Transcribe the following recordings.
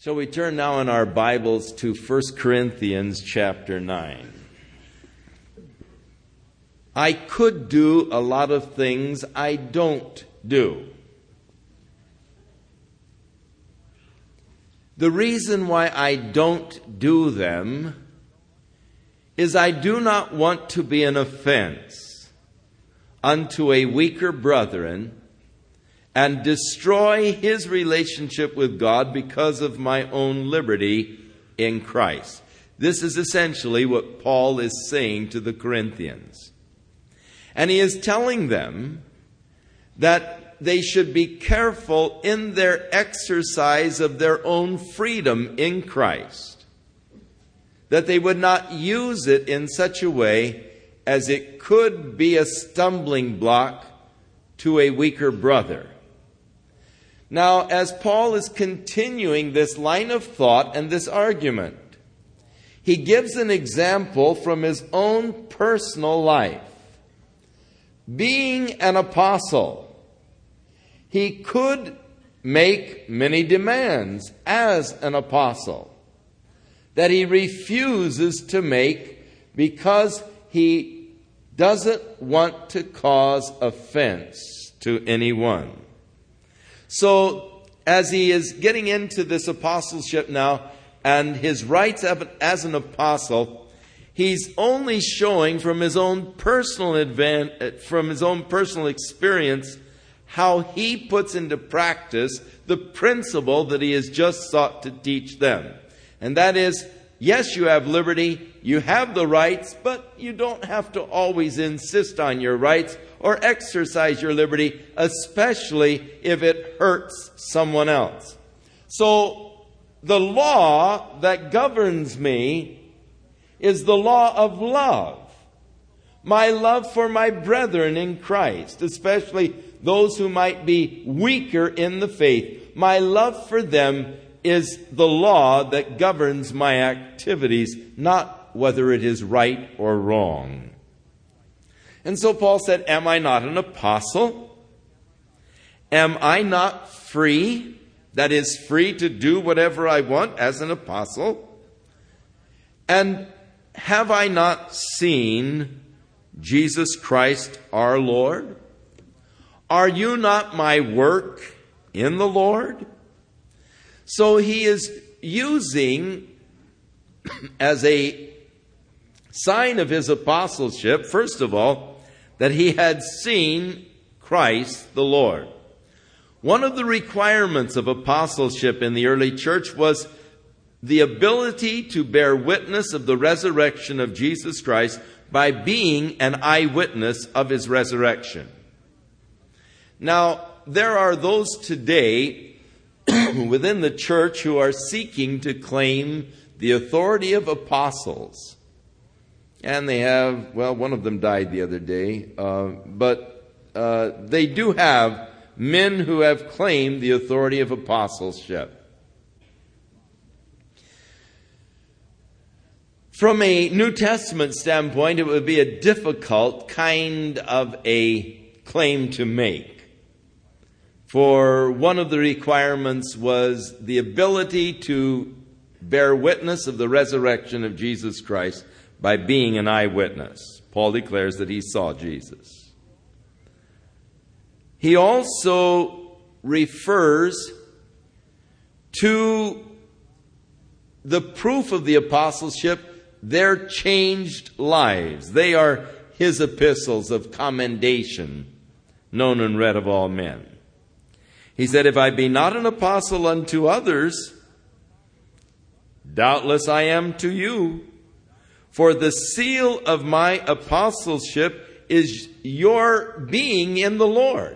Shall we turn now in our Bibles to 1 Corinthians chapter 9. I could do a lot of things I don't do. The reason why I don't do them is I do not want to be an offense unto a weaker brethren and destroy his relationship with God because of my own liberty in Christ. This is essentially what Paul is saying to the Corinthians. And he is telling them that they should be careful in their exercise of their own freedom in Christ, that they would not use it in such a way as it could be a stumbling block to a weaker brother. Now, as Paul is continuing this line of thought and this argument, he gives an example from his own personal life. Being an apostle, he could make many demands as an apostle that he refuses to make because he doesn't want to cause offense to anyone. So, as he is getting into this apostleship now and his rights as an apostle, he's only showing from his own personal experience how he puts into practice the principle that he has just sought to teach them. And that is, yes, you have liberty, you have the rights, but you don't have to always insist on your rights or exercise your liberty, especially if it hurts someone else. So the law that governs me is the law of love. My love for my brethren in Christ, especially those who might be weaker in the faith. My love for them is the law that governs my activities, not whether it is right or wrong. And so Paul said, am I not an apostle? Am I not free? That is, free to do whatever I want as an apostle? And have I not seen Jesus Christ our Lord? Are you not my work in the Lord? So he is using as a sign of his apostleship, first of all, that he had seen Christ the Lord. One of the requirements of apostleship in the early church was the ability to bear witness of the resurrection of Jesus Christ by being an eyewitness of his resurrection. Now, there are those today within the church who are seeking to claim the authority of apostles. And they have, well, one of them died the other day, but they do have men who have claimed the authority of apostleship. From a New Testament standpoint, it would be a difficult kind of a claim to make. For one of the requirements was the ability to bear witness of the resurrection of Jesus Christ by being an eyewitness. Paul declares that he saw Jesus. He also refers to the proof of the apostleship, their changed lives. They are his epistles of commendation, known and read of all men. He said, if I be not an apostle unto others, doubtless I am to you. For the seal of my apostleship is your being in the Lord.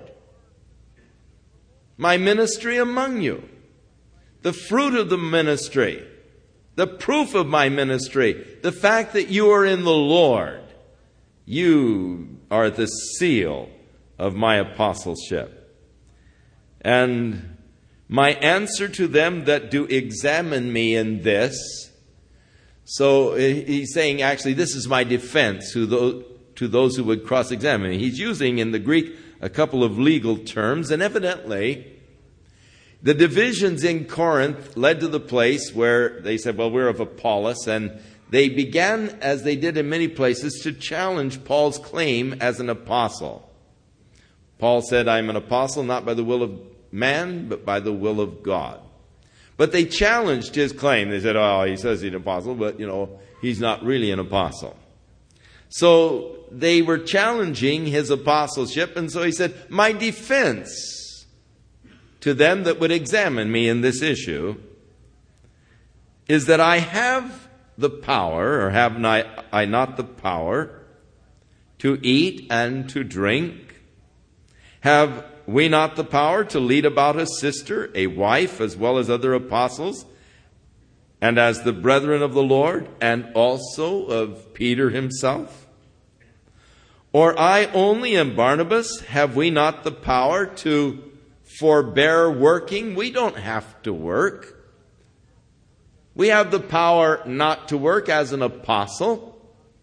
My ministry among you. The fruit of the ministry. The proof of my ministry. The fact that you are in the Lord. You are the seal of my apostleship. And my answer to them that do examine me in this. So he's saying, actually, this is my defense to those who would cross-examine me. He's using in the Greek a couple of legal terms, and evidently The divisions in Corinth led to the place where they said, well, we're of Apollos, and they began, as they did in many places, to challenge Paul's claim as an apostle. Paul said, I'm an apostle not by the will of man, but by the will of God. But they challenged his claim. They said, oh, he says he's an apostle, but, he's not really an apostle. So they were challenging his apostleship, and so he said, my defense to them that would examine me in this issue is that I have the power, or have I not the power, to eat and to drink? Have we not the power to lead about a sister, a wife, as well as other apostles, and as the brethren of the Lord, and also of Peter himself? Or I only and Barnabas, have we not the power to forbear working? We don't have to work. We have the power not to work as an apostle.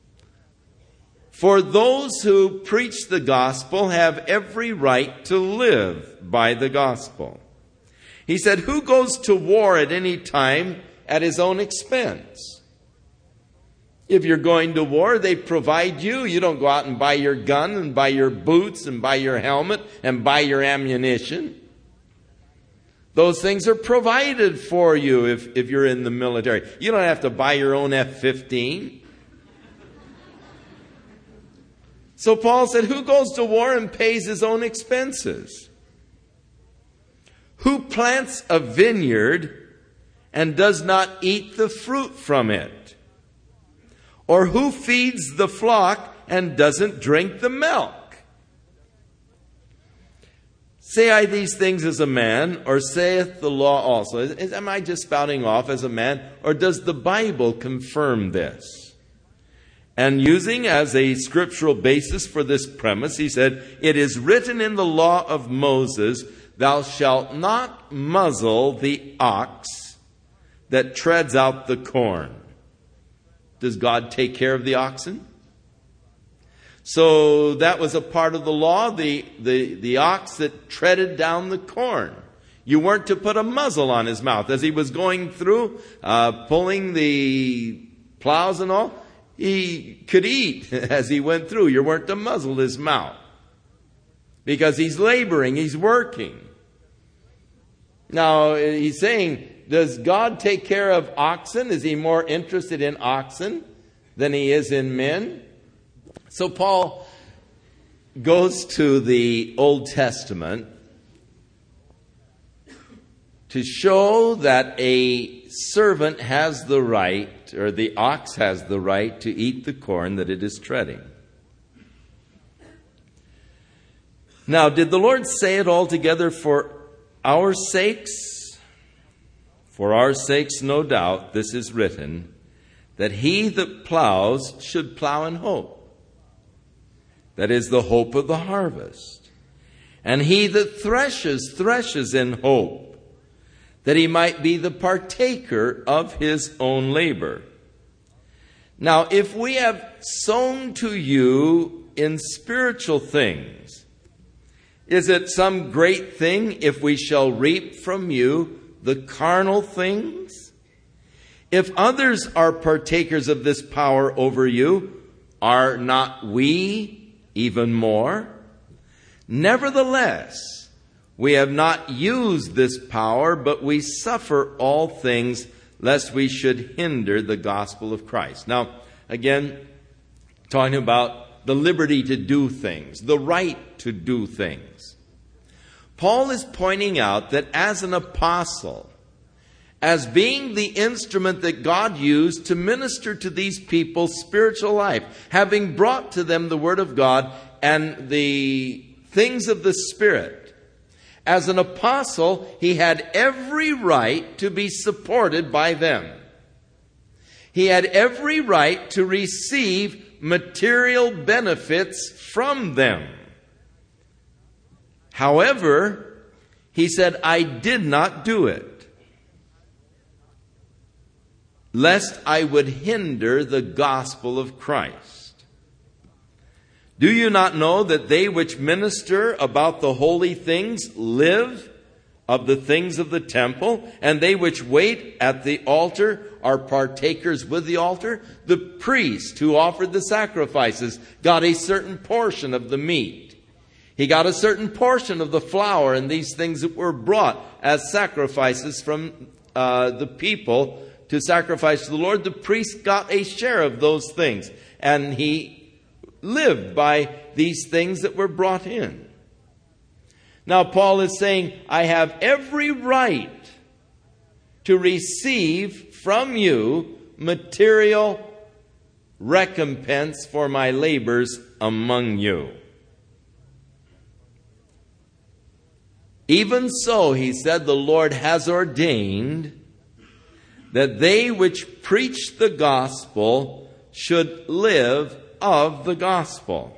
For those who preach the gospel have every right to live by the gospel. He said, who goes to war at any time at his own expense? If you're going to war, they provide you. You don't go out and buy your gun and buy your boots and buy your helmet and buy your ammunition. Those things are provided for you if you're in the military. You don't have to buy your own F-15. So Paul said, who goes to war and pays his own expenses? Who plants a vineyard and does not eat the fruit from it? Or who feeds the flock and doesn't drink the milk? Say I these things as a man, or saith the law also? Am I just spouting off as a man, or does the Bible confirm this? And using as a scriptural basis for this premise, he said, it is written in the law of Moses, thou shalt not muzzle the ox that treads out the corn. Does God take care of the oxen? So that was a part of the law, the ox that treaded down the corn. You weren't to put a muzzle on his mouth. As he was going through, pulling the plows and all, he could eat as he went through. You weren't to muzzle his mouth. Because he's laboring, he's working. Now, he's saying, does God take care of oxen? Is he more interested in oxen than he is in men? So Paul goes to the Old Testament to show that a servant has the right, or the ox has the right, to eat the corn that it is treading. Now, did the Lord say it altogether for our sakes? For our sakes, no doubt, this is written, that he that plows should plow in hope. That is the hope of the harvest. And he that threshes, threshes in hope, that he might be the partaker of his own labor. Now, if we have sown to you in spiritual things, is it some great thing if we shall reap from you the carnal things? If others are partakers of this power over you, are not we even more? Nevertheless, we have not used this power, but we suffer all things, lest we should hinder the gospel of Christ. Now, again, talking about the liberty to do things, the right to do things. Paul is pointing out that as an apostle, as being the instrument that God used to minister to these people's spiritual life, having brought to them the Word of God and the things of the Spirit, as an apostle, he had every right to be supported by them. He had every right to receive material benefits from them. However, he said, I did not do it, lest I would hinder the gospel of Christ. Do you not know that they which minister about the holy things live of the things of the temple, and they which wait at the altar are partakers with the altar. The priest who offered the sacrifices got a certain portion of the meat. He got a certain portion of the flour and these things that were brought as sacrifices from the people to sacrifice to the Lord. The priest got a share of those things, and he lived by these things that were brought in. Now, Paul is saying, I have every right to receive from you material recompense for my labors among you. Even so, he said, the Lord has ordained that they which preach the gospel should live of the gospel.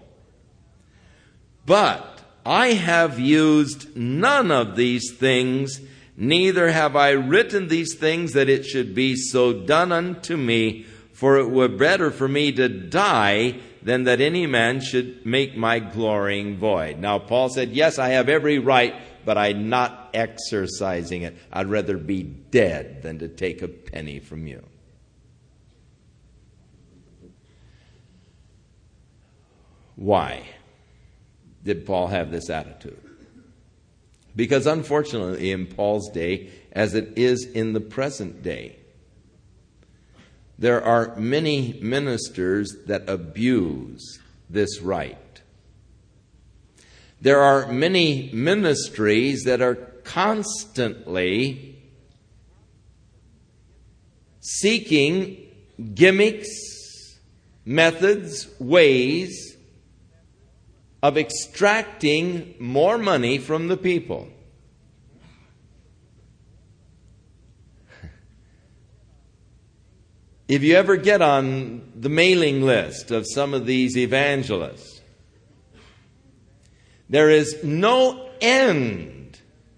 But I have used none of these things, neither have I written these things that it should be so done unto me, for it were better for me to die than that any man should make my glorying void. Now, Paul said, yes, I have every right, but I'm not exercising it. I'd rather be dead than to take a penny from you. Why did Paul have this attitude? Because unfortunately in Paul's day, as it is in the present day, there are many ministers that abuse this right. There are many ministries that are constantly seeking gimmicks, methods, ways of extracting more money from the people. If you ever get on the mailing list of some of these evangelists, there is no end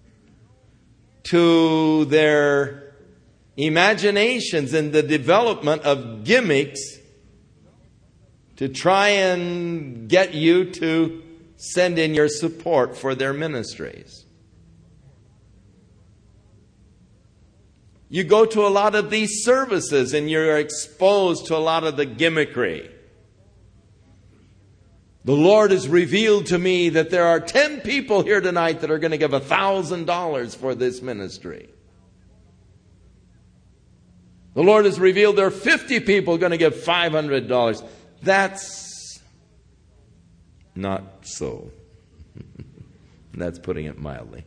to their imaginations and the development of gimmicks to try and get you to send in your support for their ministries. You go to a lot of these services and you're exposed to a lot of the gimmickry. The Lord has revealed to me that there are 10 people here tonight that are going to give $1,000 for this ministry. The Lord has revealed there are 50 people going to give $500. That's not so. That's putting it mildly.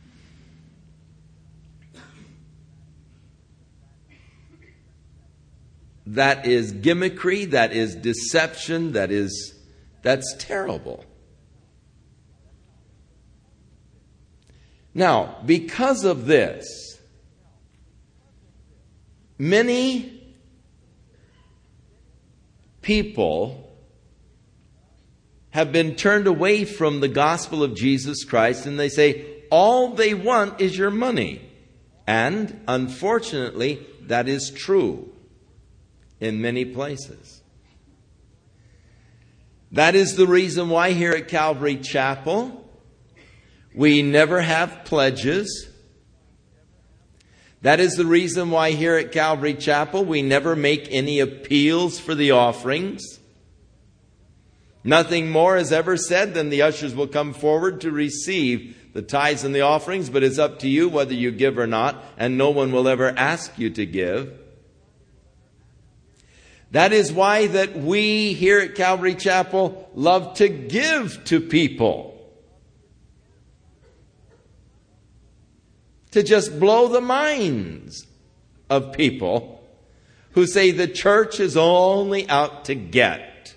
That is gimmickry, that is deception, that's terrible. Now, because of this, many people have been turned away from the gospel of Jesus Christ, and they say all they want is your money. And unfortunately, that is true in many places. That is the reason why here at Calvary Chapel we never have pledges. That is the reason why here at Calvary Chapel we never make any appeals for the offerings. Nothing more is ever said than the ushers will come forward to receive the tithes and the offerings, but it's up to you whether you give or not, and no one will ever ask you to give. That is why that we here at Calvary Chapel love to give to people. To just blow the minds of people who say the church is only out to get.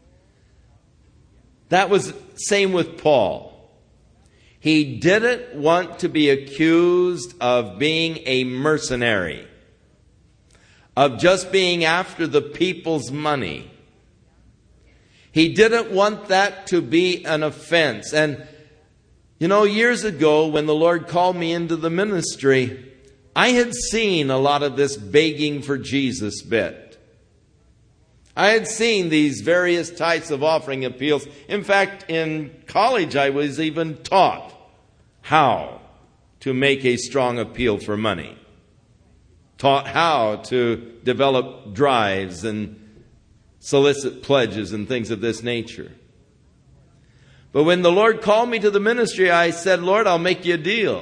That was the same with Paul. He didn't want to be accused of being a mercenary, of just being after the people's money. He didn't want that to be an offense. And, years ago when the Lord called me into the ministry, I had seen a lot of this begging for Jesus bit. I had seen these various types of offering appeals. In fact, in college I was even taught how to make a strong appeal for money, taught how to develop drives and solicit pledges and things of this nature. But when the Lord called me to the ministry, I said, Lord, I'll make you a deal.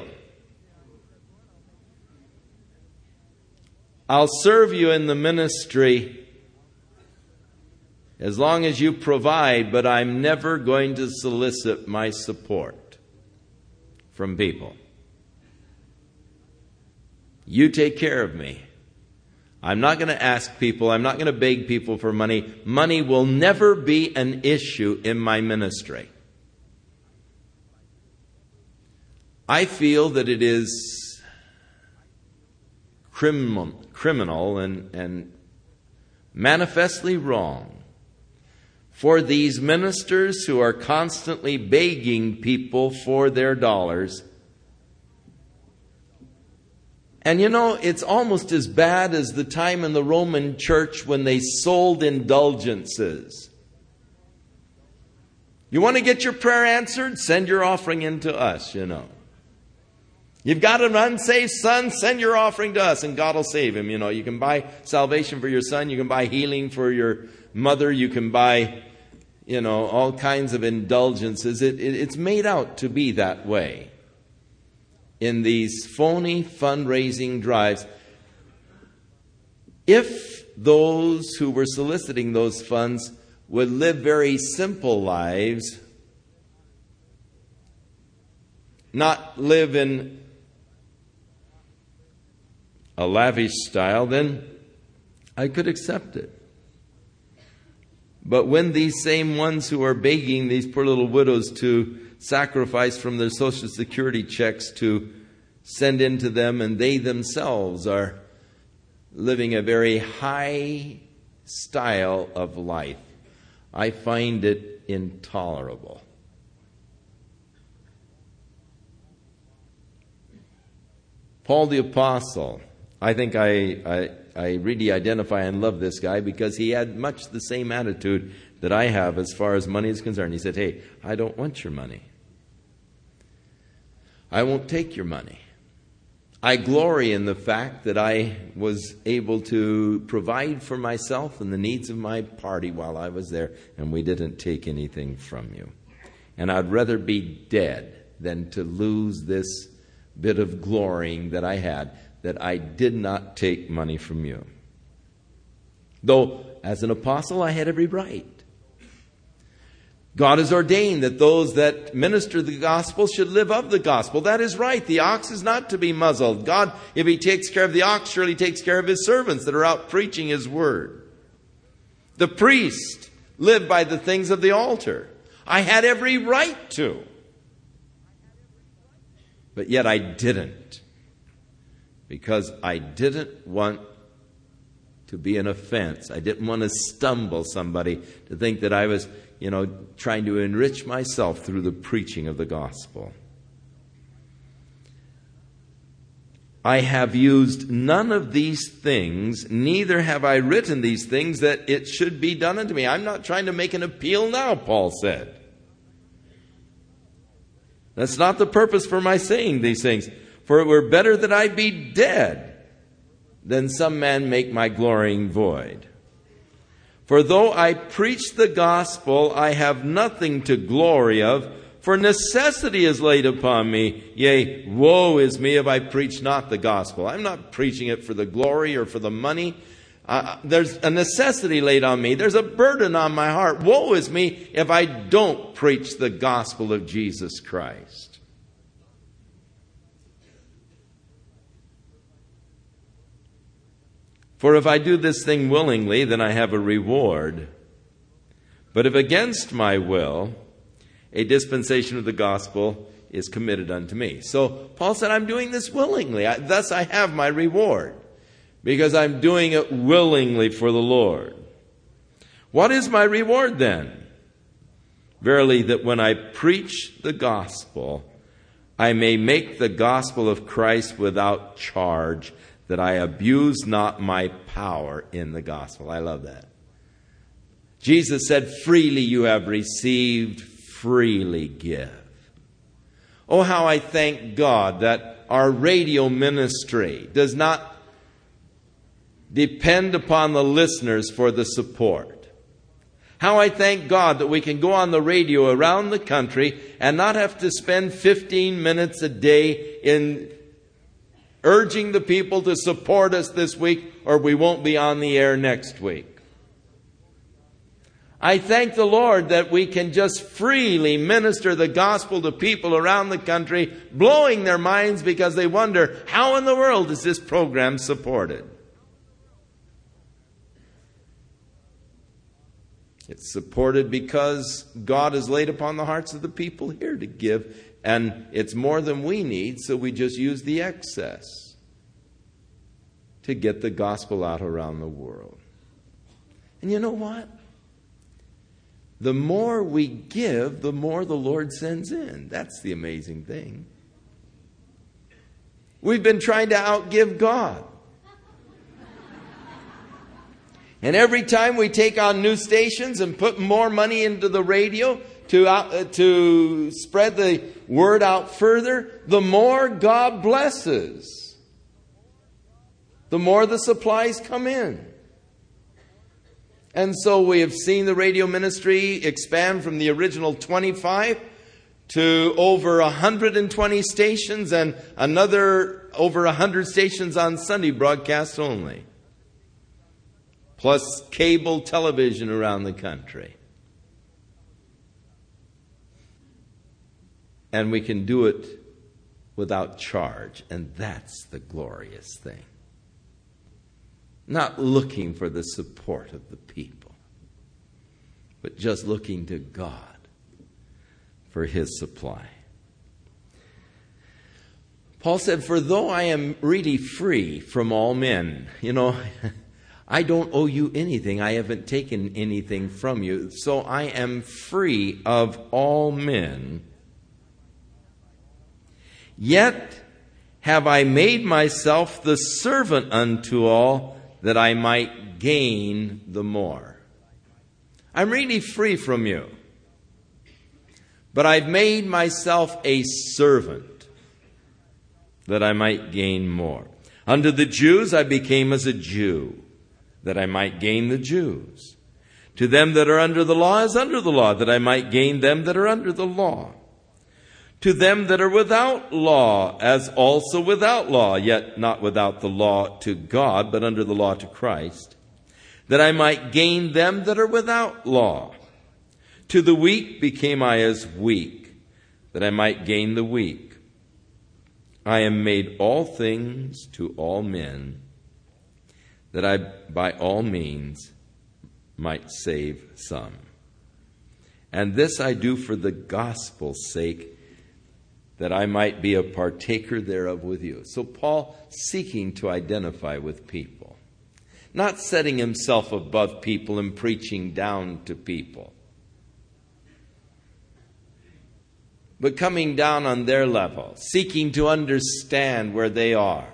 I'll serve you in the ministry as long as you provide, but I'm never going to solicit my support from people. You take care of me. I'm not going to ask people. I'm not going to beg people for money. Money will never be an issue in my ministry. I feel that it is criminal and manifestly wrong for these ministers who are constantly begging people for their dollars. And you know, it's almost as bad as the time in the Roman church when they sold indulgences. You want to get your prayer answered? Send your offering in to us, you know. You've got an unsaved son, send your offering to us and God will save him. You know, you can buy salvation for your son, you can buy healing for your mother, you can buy, you know, all kinds of indulgences. It's made out to be that way in these phony fundraising drives. If those who were soliciting those funds would live very simple lives, not live in a lavish style, then I could accept it. But when these same ones who are begging these poor little widows to sacrifice from their Social Security checks to send in to them, and they themselves are living a very high style of life, I find it intolerable. Paul the Apostle, I think I really identify and love this guy because he had much the same attitude that I have as far as money is concerned. He said, hey, I don't want your money. I won't take your money. I glory in the fact that I was able to provide for myself and the needs of my party while I was there, and we didn't take anything from you. And I'd rather be dead than to lose this bit of glorying that I had, that I did not take money from you. Though, as an apostle, I had every right. God has ordained that those that minister the gospel should live of the gospel. That is right. The ox is not to be muzzled. God, if he takes care of the ox, surely takes care of his servants that are out preaching his word. The priest lived by the things of the altar. I had every right to. But yet I didn't. Because I didn't want to be an offense. I didn't want to stumble somebody to think that I was, trying to enrich myself through the preaching of the gospel. I have used none of these things, neither have I written these things that it should be done unto me. I'm not trying to make an appeal now, Paul said. That's not the purpose for my saying these things. For it were better that I be dead than some man make my glorying void. For though I preach the gospel, I have nothing to glory of, for necessity is laid upon me. Yea, woe is me if I preach not the gospel. I'm not preaching it for the glory or for the money. There's a necessity laid on me. There's a burden on my heart. Woe is me if I don't preach the gospel of Jesus Christ. For if I do this thing willingly, then I have a reward. But if against my will, a dispensation of the gospel is committed unto me. So Paul said, I'm doing this willingly. Thus I have my reward, because I'm doing it willingly for the Lord. What is my reward then? Verily, that when I preach the gospel, I may make the gospel of Christ without charge, that I abuse not my power in the gospel. I love that. Jesus said, freely you have received, freely give. Oh, how I thank God that our radio ministry does not depend upon the listeners for the support. How I thank God that we can go on the radio around the country and not have to spend 15 minutes a day in urging the people to support us this week, or we won't be on the air next week. I thank the Lord that we can just freely minister the gospel to people around the country, blowing their minds because they wonder, how in the world is this program supported? It's supported because God has laid upon the hearts of the people here to give, and it's more than we need, so we just use the excess to get the gospel out around the world. And you know what? The more we give, the more the Lord sends in. That's the amazing thing. We've been trying to outgive God. And every time we take on new stations and put more money into the radio to spread the word out further, the more God blesses. The more the supplies come in. And so we have seen the radio ministry expand from the original 25 to over 120 stations and another over 100 stations on Sunday broadcasts only. Plus cable television around the country. And we can do it without charge. And that's the glorious thing. Not looking for the support of the people, but just looking to God for His supply. Paul said, for though I am really free from all men, I don't owe you anything. I haven't taken anything from you. So I am free of all men. Yet have I made myself the servant unto all, that I might gain the more. I'm really free from you. But I've made myself a servant, that I might gain more. Unto the Jews I became as a Jew, that I might gain the Jews. To them that are under the law as under the law, that I might gain them that are under the law. To them that are without law, as also without law, yet not without the law to God, but under the law to Christ, that I might gain them that are without law. To the weak became I as weak, that I might gain the weak. I am made all things to all men, that I by all means might save some. And this I do for the gospel's sake, that I might be a partaker thereof with you. So Paul seeking to identify with people. Not setting himself above people and preaching down to people. But coming down on their level. Seeking to understand where they are.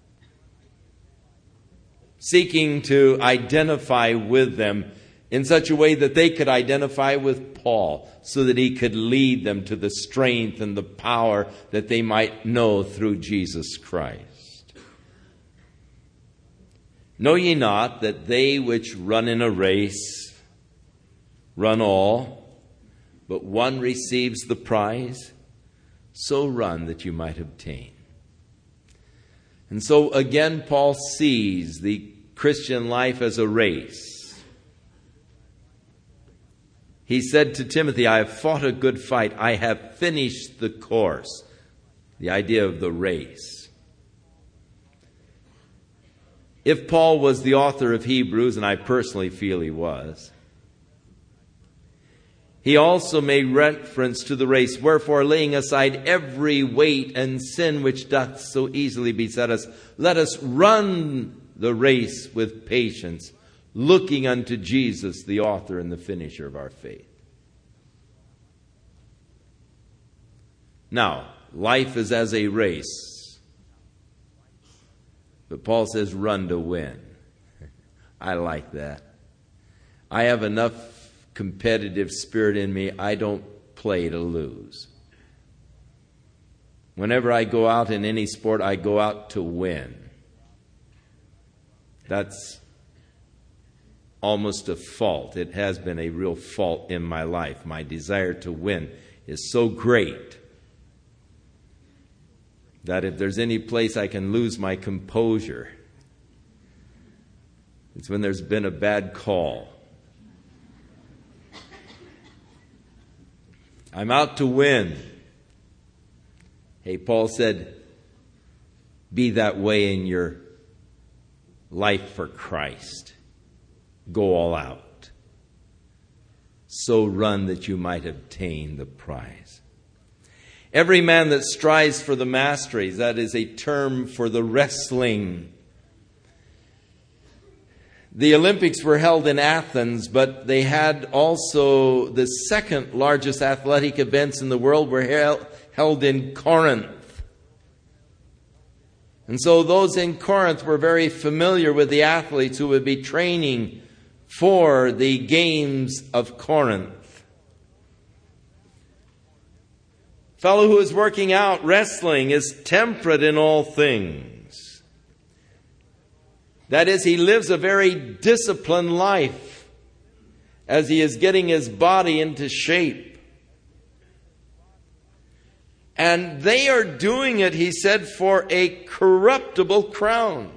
Seeking to identify with them in such a way that they could identify with Paul, so that he could lead them to the strength and the power that they might know through Jesus Christ. Know ye not that they which run in a race run all, but one receives the prize? So run that you might obtain. And so again, Paul sees the Christian life as a race. He said to Timothy, I have fought a good fight. I have finished the course. The idea of the race. If Paul was the author of Hebrews, and I personally feel he was, he also made reference to the race. Wherefore, laying aside every weight and sin which doth so easily beset us, let us run the race with patience, looking unto Jesus, the author and the finisher of our faith. Now, life is as a race. But Paul says, run to win. I like that. I have enough competitive spirit in me. I don't play to lose. Whenever I go out in any sport, I go out to win. That's almost a fault. It has been a real fault in my life. My desire to win is so great that if there's any place I can lose my composure, it's when there's been a bad call. I'm out to win. Hey, Paul said, be that way in your life for Christ. Go all out. So run that you might obtain the prize. Every man that strives for the masteries, that is a term for the wrestling. The Olympics were held in Athens, but they had also the second largest athletic events in the world were held in Corinth. And so those in Corinth were very familiar with the athletes who would be training for the games of Corinth. Fellow who is working out wrestling is temperate in all things. That is, he lives a very disciplined life as he is getting his body into shape. And they are doing it, he said, for a corruptible crown.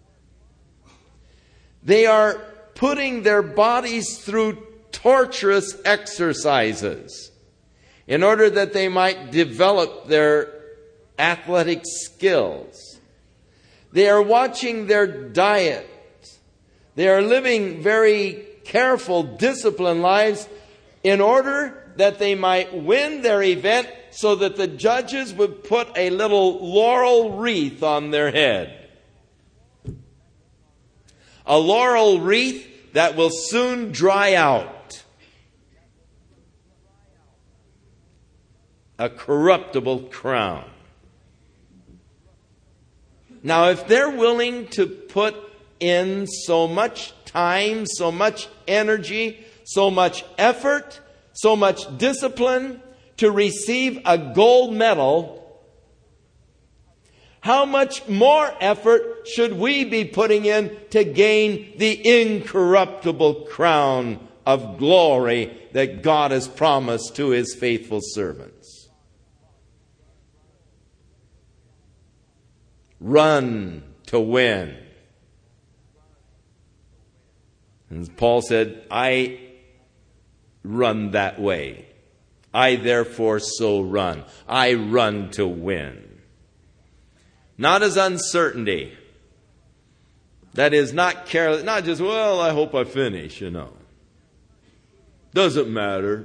They are putting their bodies through torturous exercises in order that they might develop their athletic skills. They are watching their diet. They are living very careful, disciplined lives in order that they might win their event so that the judges would put a little laurel wreath on their head. A laurel wreath that will soon dry out. A corruptible crown. Now, if they're willing to put in so much time, so much energy, so much effort, so much discipline to receive a gold medal, how much more effort should we be putting in to gain the incorruptible crown of glory that God has promised to His faithful servants? Run to win. And Paul said, I run that way. I therefore so run. I run to win. Not as uncertainty. That is not careless, not just, well, I hope I finish, Doesn't matter.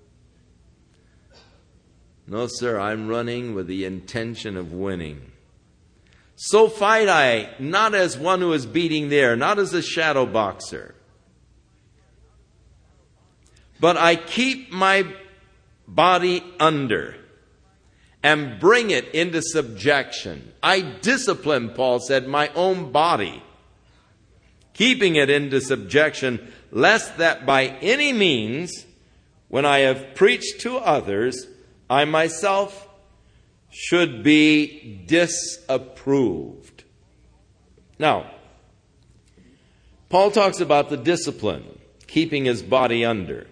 No, sir, I'm running with the intention of winning. So fight I, not as one who is beating the air, not as a shadow boxer. But I keep my body under and bring it into subjection. I discipline, Paul said, my own body, keeping it into subjection, lest that by any means, when I have preached to others, I myself should be disapproved. Now, Paul talks about the discipline, keeping his body under.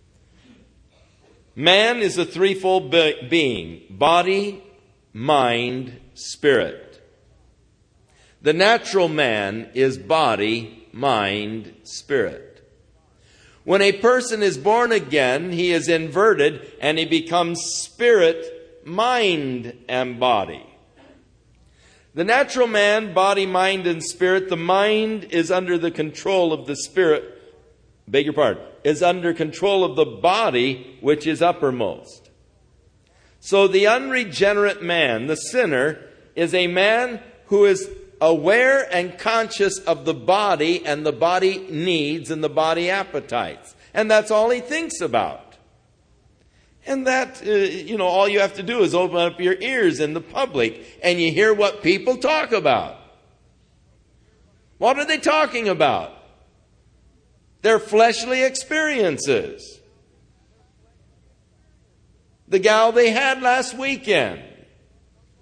Man is a threefold being: body, mind, spirit. The natural man is body, mind, spirit. When a person is born again, he is inverted and he becomes spirit, mind, and body. The natural man, body, mind, and spirit, the mind is under the control of the spirit, is under control of the body, which is uppermost. So the unregenerate man, the sinner, is a man who is aware and conscious of the body and the body needs and the body appetites. And that's all he thinks about. And that, all you have to do is open up your ears in the public and you hear what people talk about. What are they talking about? Their fleshly experiences. The gal they had last weekend.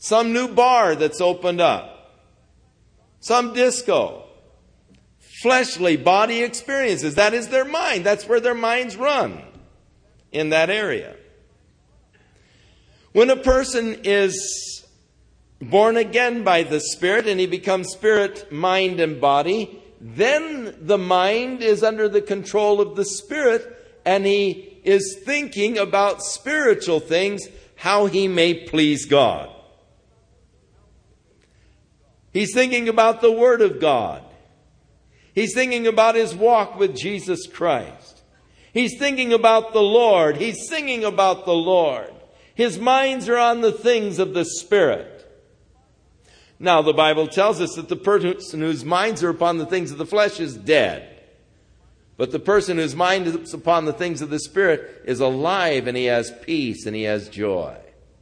some new bar that's opened up, some disco, fleshly body experiences. That is their mind. That's where their minds run, in that area. When a person is born again by the Spirit and he becomes spirit, mind, and body, then the mind is under the control of the Spirit and he is thinking about spiritual things, how he may please God. He's thinking about the Word of God. He's thinking about his walk with Jesus Christ. He's thinking about the Lord. He's singing about the Lord. His minds are on the things of the Spirit. Now, the Bible tells us that the person whose minds are upon the things of the flesh is dead. But the person whose mind is upon the things of the Spirit is alive, and he has peace and he has joy.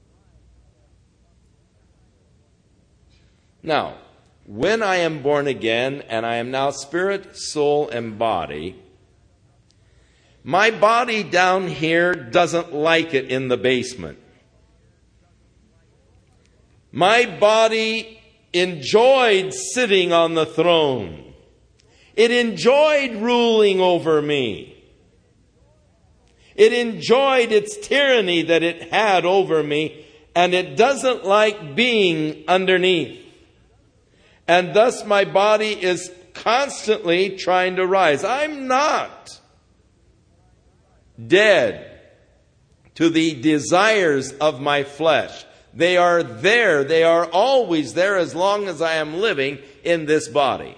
Now, when I am born again and I am now spirit, soul, and body, my body down here doesn't like it in the basement. My body enjoyed sitting on the throne. It enjoyed ruling over me. It enjoyed its tyranny that it had over me, and it doesn't like being underneath. And thus my body is constantly trying to rise. I'm not dead to the desires of my flesh. They are there. They are always there as long as I am living in this body.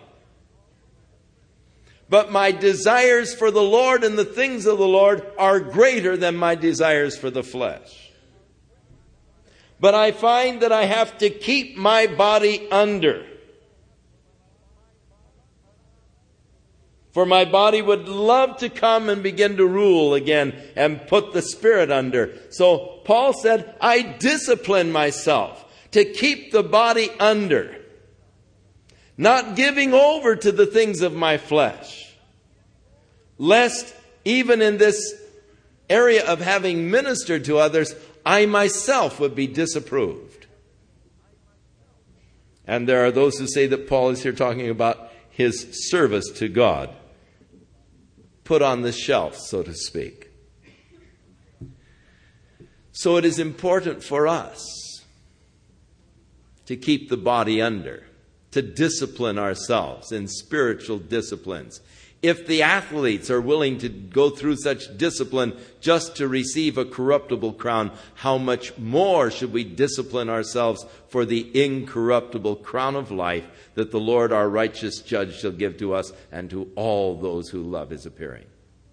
But my desires for the Lord and the things of the Lord are greater than my desires for the flesh. But I find that I have to keep my body under. For my body would love to come and begin to rule again and put the Spirit under. So Paul said, I discipline myself to keep the body under, not giving over to the things of my flesh, lest even in this area of having ministered to others, I myself would be disapproved. And there are those who say that Paul is here talking about his service to God, put on the shelf, so to speak. So it is important for us to keep the body under, to discipline ourselves in spiritual disciplines. If the athletes are willing to go through such discipline just to receive a corruptible crown, how much more should we discipline ourselves for the incorruptible crown of life that the Lord our righteous judge shall give to us and to all those who love his appearing.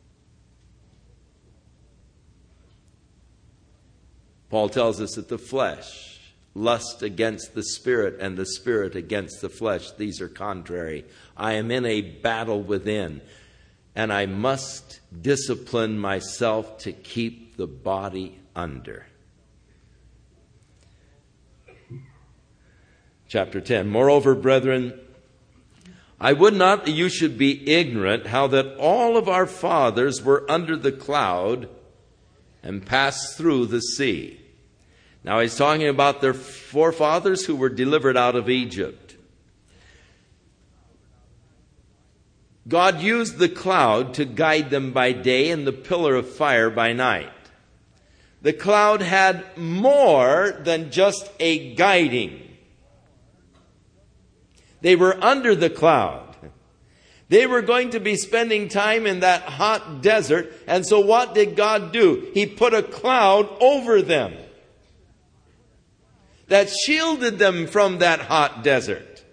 Paul tells us that the flesh lusts against the Spirit and the Spirit against the flesh. These are contrary. I am in a battle within, and I must discipline myself to keep the body under. Chapter 10. Moreover, brethren, I would not that you should be ignorant how that all of our fathers were under the cloud and passed through the sea. Now he's talking about their forefathers who were delivered out of Egypt. God used the cloud to guide them by day and the pillar of fire by night. The cloud had more than just a guiding. They were under the cloud. They were going to be spending time in that hot desert. And so what did God do? He put a cloud over them that shielded them from that hot desert.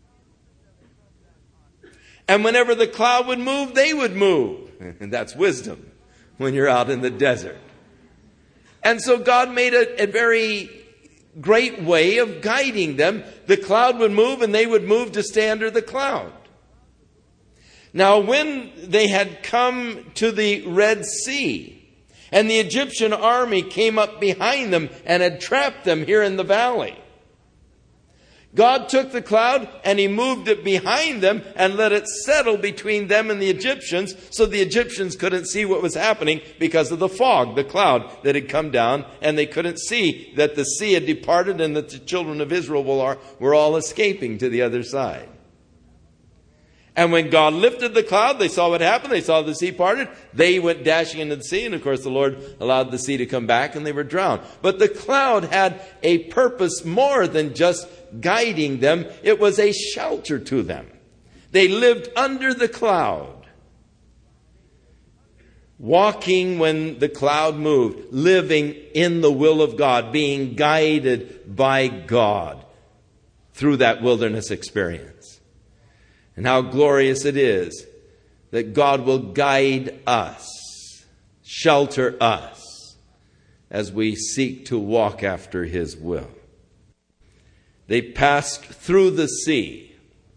And whenever the cloud would move, they would move. And that's wisdom when you're out in the desert. And so God made a very great way of guiding them. The cloud would move and they would move to stay under the cloud. Now, when they had come to the Red Sea, and the Egyptian army came up behind them and had trapped them here in the valley, God took the cloud and he moved it behind them and let it settle between them and the Egyptians, so the Egyptians couldn't see what was happening because of the fog, the cloud that had come down, and they couldn't see that the sea had departed and that the children of Israel were all escaping to the other side. And when God lifted the cloud, they saw what happened. They saw the sea parted. They went dashing into the sea. And of course, the Lord allowed the sea to come back and they were drowned. But the cloud had a purpose more than just guiding them. It was a shelter to them. They lived under the cloud, walking when the cloud moved, living in the will of God, being guided by God through that wilderness experience. And how glorious it is that God will guide us, shelter us, as we seek to walk after His will. They passed through the sea,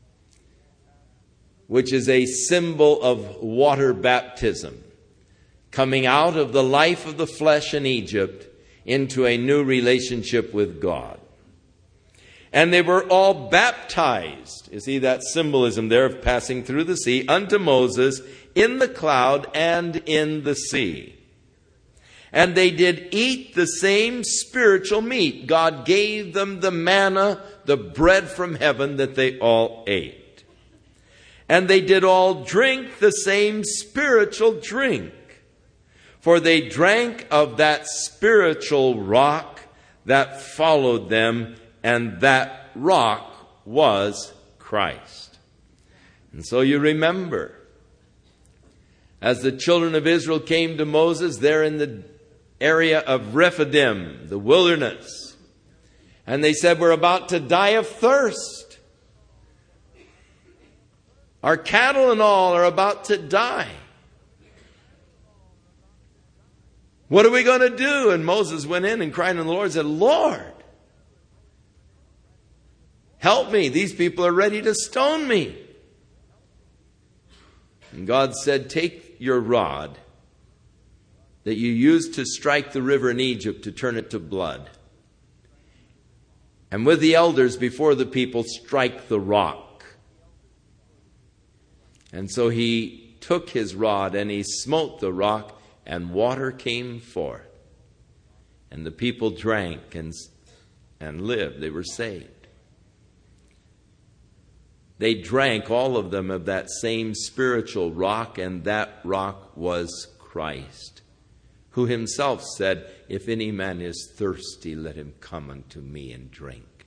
which is a symbol of water baptism, coming out of the life of the flesh in Egypt into a new relationship with God. And they were all baptized. You see that symbolism there of passing through the sea unto Moses in the cloud and in the sea. And they did eat the same spiritual meat. God gave them the manna, the bread from heaven that they all ate. And they did all drink the same spiritual drink. For they drank of that spiritual rock that followed them, and that rock was Christ. And so you remember, as the children of Israel came to Moses, there in the area of Rephidim, the wilderness, and they said, we're about to die of thirst. Our cattle and all are about to die. What are we going to do? And Moses went in and cried unto the Lord and said, Lord, help me. These people are ready to stone me. And God said, take your rod that you used to strike the river in Egypt to turn it to blood. And with the elders before the people, strike the rock. And so he took his rod and he smote the rock, and water came forth. And the people drank and lived. They were saved. They drank, all of them, of that same spiritual rock, and that rock was Christ, who himself said, if any man is thirsty, let him come unto me and drink.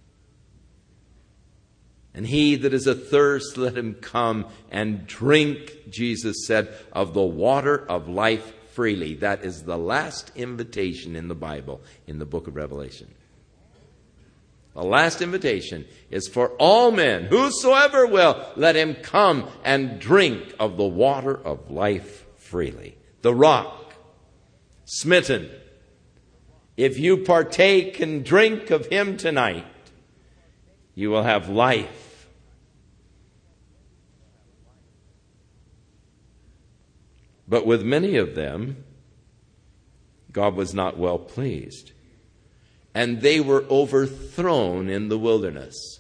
And he that is athirst, let him come and drink, Jesus said, of the water of life freely. That is the last invitation in the Bible, in the book of Revelation. The last invitation is for all men, whosoever will, let him come and drink of the water of life freely. The rock, smitten. If you partake and drink of him tonight, you will have life. But with many of them, God was not well pleased. And they were overthrown in the wilderness.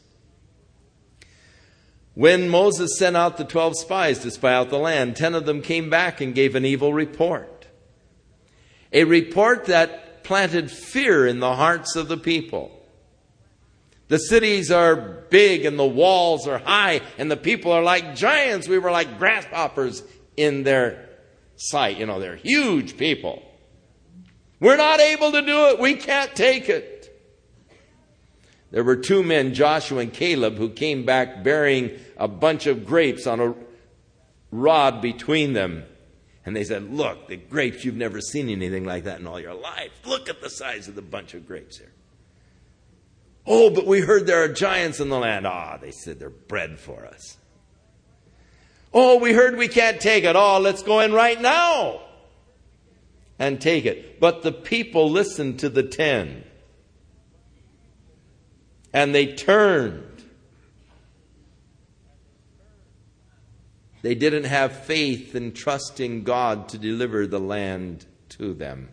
When Moses sent out the 12 spies to spy out the land, 10 of them came back and gave an evil report. A report that planted fear in the hearts of the people. The cities are big and the walls are high and the people are like giants. We were like grasshoppers in their sight. You know, they're huge people. We're not able to do it. We can't take it. There were 2 men, Joshua and Caleb, who came back bearing a bunch of grapes on a rod between them. And they said, look, the grapes, you've never seen anything like that in all your life. Look at the size of the bunch of grapes here. Oh, but we heard there are giants in the land. They said they're bread for us. Oh, we heard we can't take it. Let's go in right now and take it. But the people listened to the 10. And they turned. They didn't have faith and trust in God to deliver the land to them.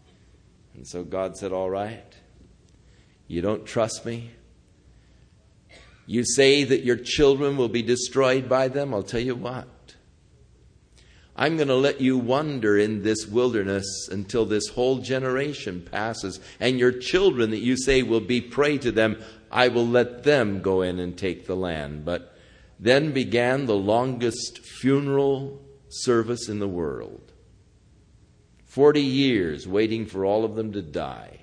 And so God said, all right, you don't trust me? You say that your children will be destroyed by them. I'll tell you what. I'm going to let you wander in this wilderness until this whole generation passes. And your children that you say will be prey to them, I will let them go in and take the land. But then began the longest funeral service in the world. 40 years waiting for all of them to die.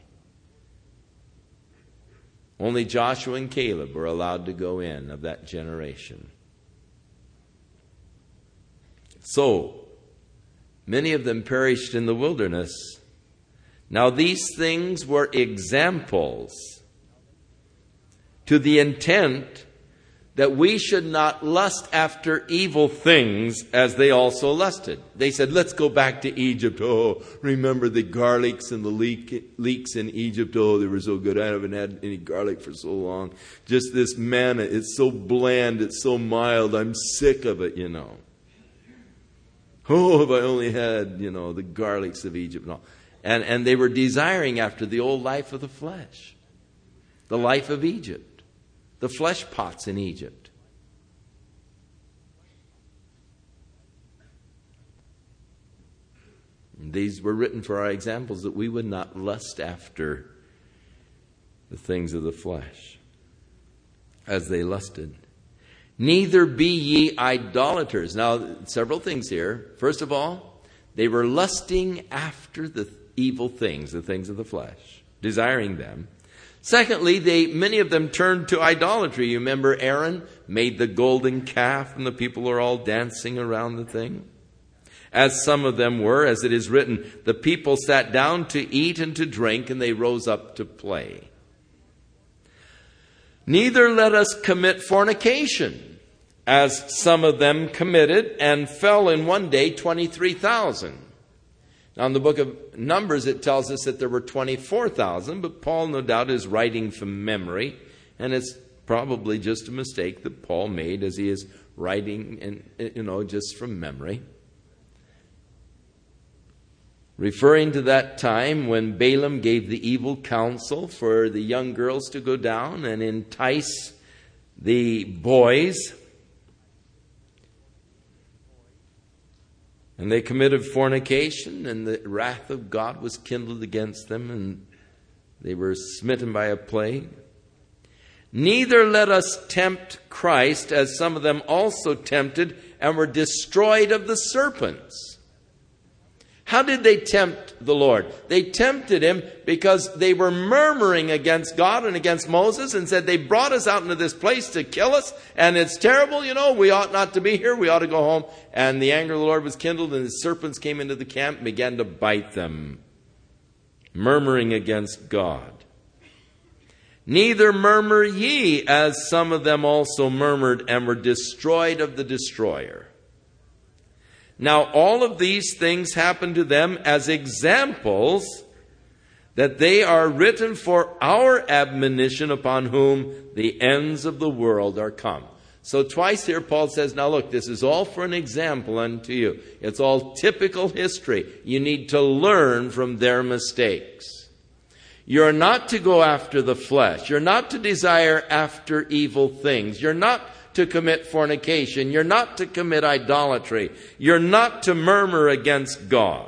Only Joshua and Caleb were allowed to go in of that generation. So, many of them perished in the wilderness. Now these things were examples to the intent that we should not lust after evil things as they also lusted. They said, let's go back to Egypt. Oh, remember the garlics and the leeks in Egypt. Oh, they were so good. I haven't had any garlic for so long. Just this manna, it's so bland, it's so mild. I'm sick of it, Oh, if I only had, the garlics of Egypt and all. And they were desiring after the old life of the flesh. The life of Egypt. The flesh pots in Egypt. And these were written for our examples that we would not lust after the things of the flesh as they lusted. Neither be ye idolaters. Now, several things here. First of all, they were lusting after the evil things, the things of the flesh, desiring them. Secondly, many of them turned to idolatry. You remember Aaron made the golden calf and the people are all dancing around the thing? As some of them were, as it is written, the people sat down to eat and to drink and they rose up to play. Neither let us commit fornication, as some of them committed and fell in one day 23,000. Now in the book of Numbers it tells us that there were 24,000, but Paul no doubt is writing from memory, and it's probably just a mistake that Paul made as he is writing, just from memory. Referring to that time when Balaam gave the evil counsel for the young girls to go down and entice the boys. And they committed fornication, and the wrath of God was kindled against them, and they were smitten by a plague. Neither let us tempt Christ, as some of them also tempted and were destroyed of the serpents. How did they tempt the Lord? They tempted him because they were murmuring against God and against Moses and said, they brought us out into this place to kill us, and it's terrible, we ought not to be here, we ought to go home. And the anger of the Lord was kindled, and the serpents came into the camp and began to bite them, murmuring against God. Neither murmur ye, as some of them also murmured and were destroyed of the destroyer. Now all of these things happen to them as examples, that they are written for our admonition, upon whom the ends of the world are come. So twice here Paul says, now look, this is all for an example unto you. It's all typical history. You need to learn from their mistakes. You're not to go after the flesh. You're not to desire after evil things. You're not to commit fornication. You're not to commit idolatry. You're not to murmur against God.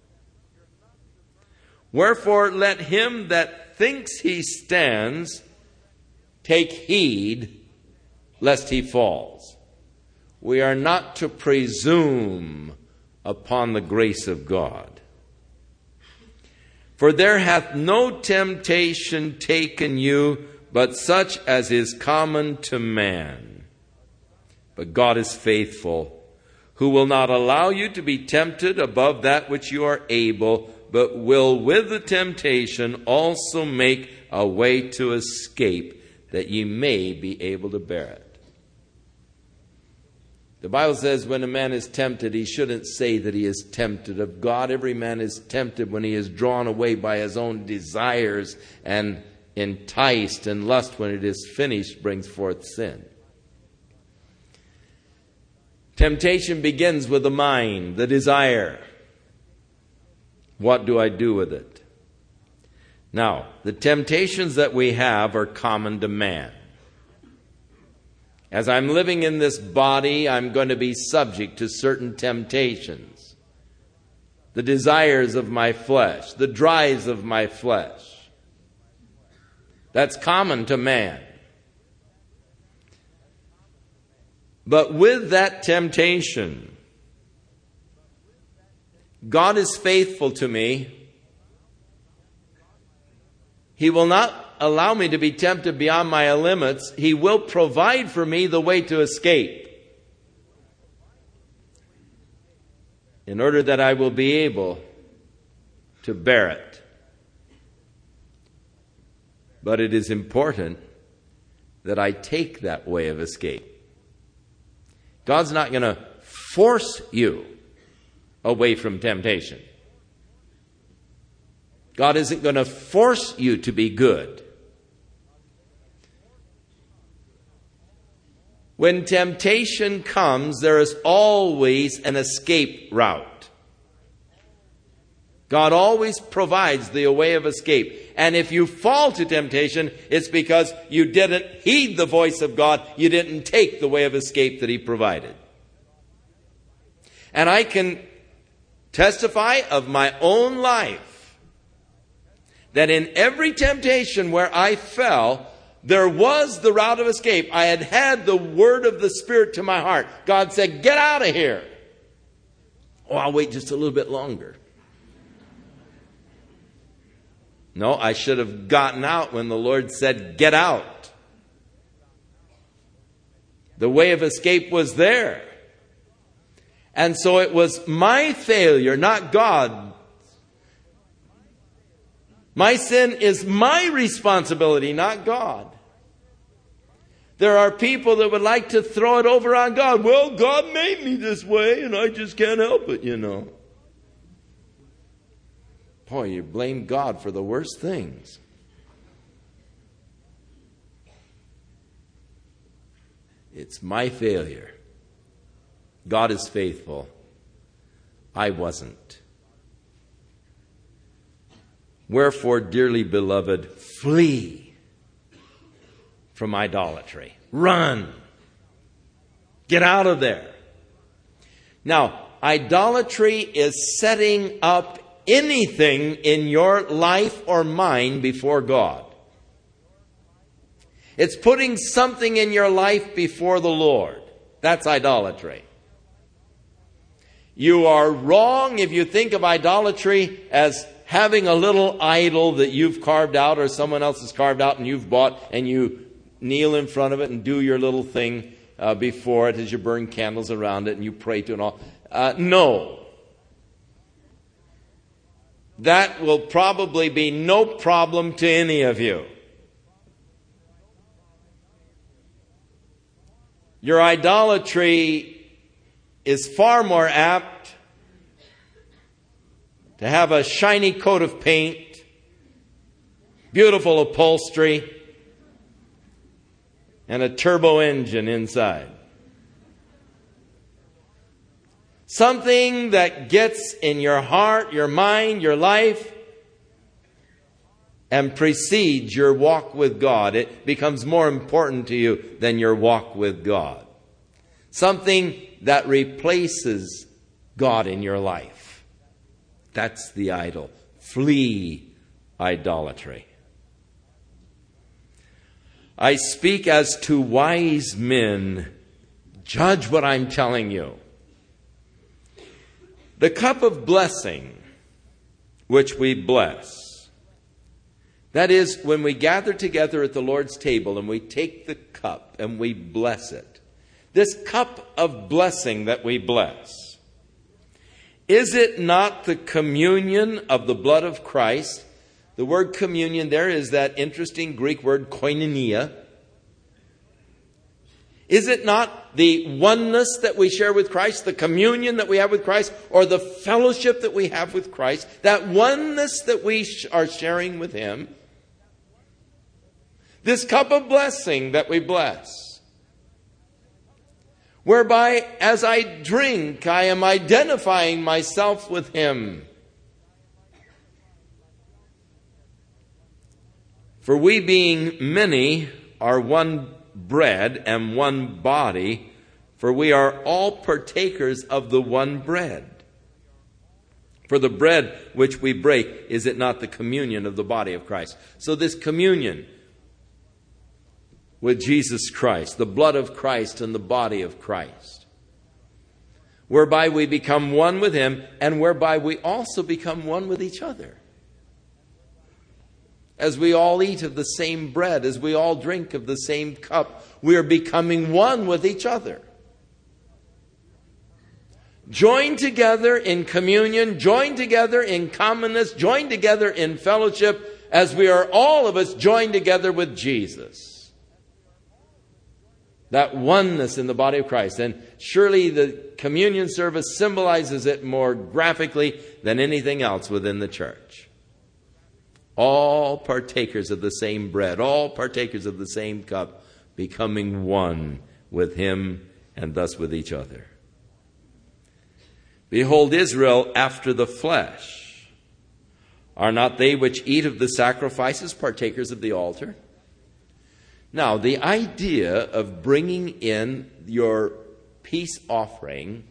Wherefore let him that thinks he stands take heed lest he falls. We are not to presume upon the grace of God. For there hath no temptation taken you, but such as is common to man. But God is faithful, who will not allow you to be tempted above that which you are able, but will with the temptation also make a way to escape, that ye may be able to bear it. The Bible says when a man is tempted, he shouldn't say that he is tempted of God. Every man is tempted when he is drawn away by his own desires and enticed, and lust, when it is finished, brings forth sin. Temptation begins with the mind, the desire. What do I do with it? Now, the temptations that we have are common to man. As I'm living in this body, I'm going to be subject to certain temptations. The desires of my flesh, the drives of my flesh. That's common to man. But with that temptation, God is faithful to me. He will not allow me to be tempted beyond my limits. He will provide for me the way to escape, in order that I will be able to bear it. But it is important that I take that way of escape. God's not going to force you away from temptation. God isn't going to force you to be good. When temptation comes, there is always an escape route. God always provides the way of escape. And if you fall to temptation, it's because you didn't heed the voice of God. You didn't take the way of escape that He provided. And I can testify of my own life that in every temptation where I fell, there was the route of escape. I had had the word of the Spirit to my heart. God said, get out of here. Oh, I'll wait just a little bit longer. No, I should have gotten out when the Lord said, get out. The way of escape was there. And so it was my failure, not God. My sin is my responsibility, not God. There are people that would like to throw it over on God. Well, God made me this way and I just can't help it, you know. Boy, you blame God for the worst things. It's my failure. God is faithful. I wasn't. Wherefore, dearly beloved, flee from idolatry. Run. Get out of there. Now, idolatry is setting up anything in your life or mine before God. It's putting something in your life before the Lord. That's idolatry. You are wrong if you think of idolatry as having a little idol that you've carved out or someone else has carved out and you've bought, and you kneel in front of it and do your little thing before it as you burn candles around it and you pray to it and all. No. That will probably be no problem to any of you. Your idolatry is far more apt to have a shiny coat of paint, beautiful upholstery, and a turbo engine inside. Something that gets in your heart, your mind, your life, and precedes your walk with God. It becomes more important to you than your walk with God. Something that replaces God in your life. That's the idol. Flee idolatry. I speak as to wise men. Judge what I'm telling you. The cup of blessing which we bless. That is, when we gather together at the Lord's table and we take the cup and we bless it. This cup of blessing that we bless. Is it not the communion of the blood of Christ? The word communion there is that interesting Greek word koinonia. Is it not the oneness that we share with Christ, the communion that we have with Christ, or the fellowship that we have with Christ, that oneness that we are sharing with Him? This cup of blessing that we bless, whereby as I drink, I am identifying myself with Him. For we being many are one bread and one body, for we are all partakers of the one bread. For the bread which we break, is it not the communion of the body of Christ? So this communion with Jesus Christ, the blood of Christ and the body of Christ, whereby we become one with Him, and whereby we also become one with each other. As we all eat of the same bread, as we all drink of the same cup, we are becoming one with each other. Joined together in communion, joined together in commonness, joined together in fellowship, as we are all of us joined together with Jesus. That oneness in the body of Christ. And surely the communion service symbolizes it more graphically than anything else within the church. All partakers of the same bread, all partakers of the same cup, becoming one with Him and thus with each other. Behold, Israel after the flesh. Are not they which eat of the sacrifices partakers of the altar? Now, the idea of bringing in your peace offering